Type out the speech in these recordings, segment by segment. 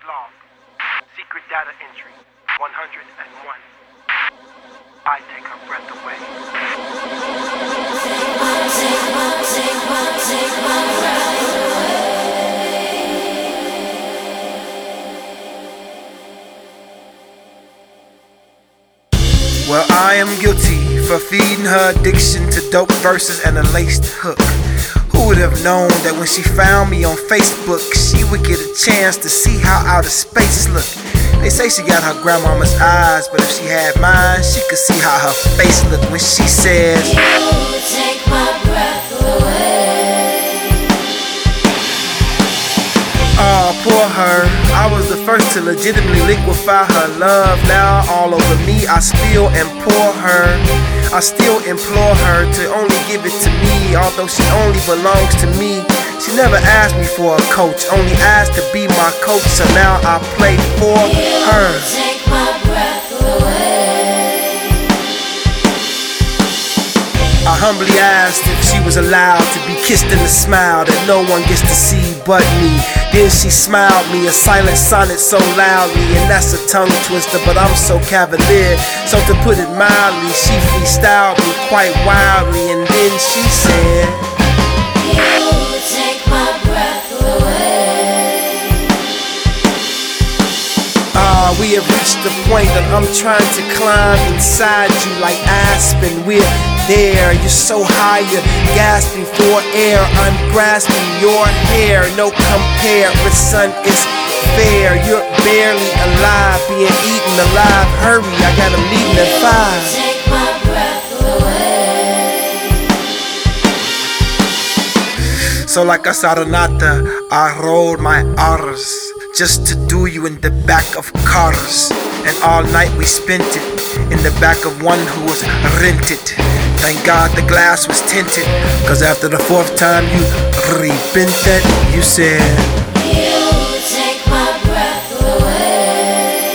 log. Secret data entry 101. I take her breath away. Take my breath away. Well, I am guilty for feeding her addiction to dope verses and a laced hook. Who would have known that when she found me on Facebook, she would get a chance to see how outer space looked? They say she got her grandmama's eyes, but if she had mine, she could see how her face looked when she says, "You take my breath away." Oh, poor her. I was the first to legitimately liquefy her love. Now all over me I spill and pour her. I still implore her to only give it to me, although she only belongs to me. She never asked me for a coach, only asked to be my coach, so now I play for her. Take my breath away. I humbly asked if she was allowed to be kissed in the smile that no one gets to see but me. Then she smiled me a silent sonnet so loudly, and that's a tongue twister, but I'm so cavalier. So to put it mildly, she freestyled me quite wildly, and then she said, "You take my breath away." We have reached the point that I'm trying to climb inside you like Aspen. We're there, you're so high, you're gasping for air. I'm grasping your hair, no comparison is fair. You're barely alive, being eaten alive. Hurry, I got a meeting at 5. Take my breath away. So like a serenata, I rolled my R's just to do you in the back of cars. And all night we spent it in the back of one who was rented. Thank God the glass was tinted, cause after the 4th time you repented, you said, "You take my breath away."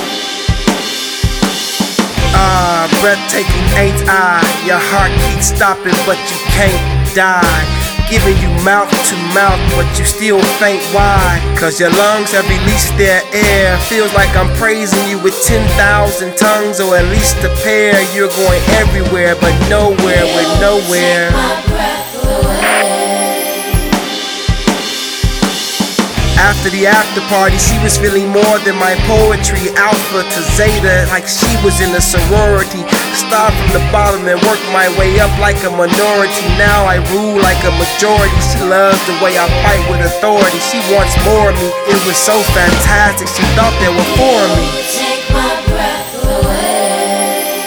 Breathtaking ain't I? Your heart keeps stopping but you can't die. Giving you mouth to mouth, but you still faint. Why? Cause your lungs have released their air. Feels like I'm praising you with 10,000 tongues, or at least a pair. You're going everywhere, but nowhere with nowhere. Take my breath away. After the after party, she was feeling more than my poetry. Alpha to Zeta, like she was in a sorority. Start from the bottom and work my way up like a minority. Now I rule like a majority. She loves the way I fight with authority. She wants more of me. It was so fantastic, she thought they were for me. Take my breath away.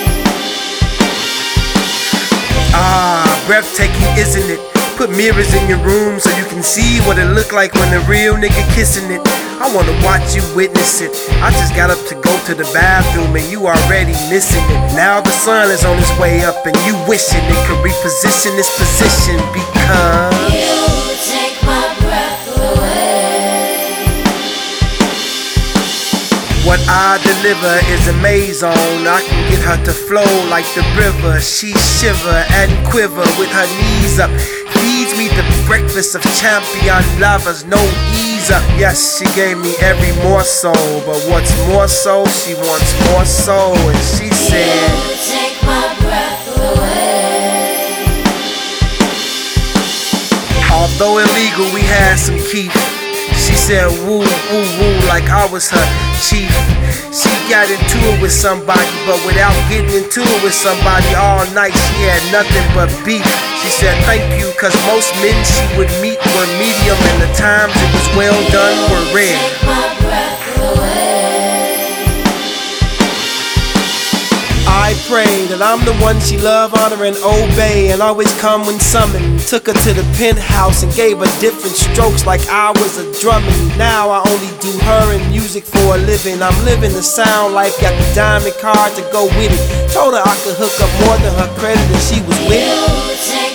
Breathtaking, isn't it? Put mirrors in your room so you can see what it look like when a real nigga kissing it. I wanna watch you witness it. I just got up to go to the bathroom and you already missing it. Now the sun is on its way up and you wishing it could reposition this position, because "You take my breath away." what I deliver is a maze on. I can get her to flow like the river. She shiver and quiver with her knees up. Feeds me the breakfast of champion lovers, no ease up. Yes, she gave me every morsel, but what's more so, she wants more so. And she said, "You take my breath away." although illegal, we had some keef. She said woo, woo, woo, like I was her chief. She got into it with somebody, but without getting into it with somebody all night, she had nothing but beef. She said thank you, cause most men she would meet were medium, and the times it was well done were rare. Take my breath away. I pray that I'm the one she love, honor, and obey, and always come when summoned. Took her to the penthouse and gave her different strokes like I was a drumming. Now I only do her and music for a living. I'm living the sound life, got the diamond card to go with it. Told her I could hook up more than her credit and she was with it. "You take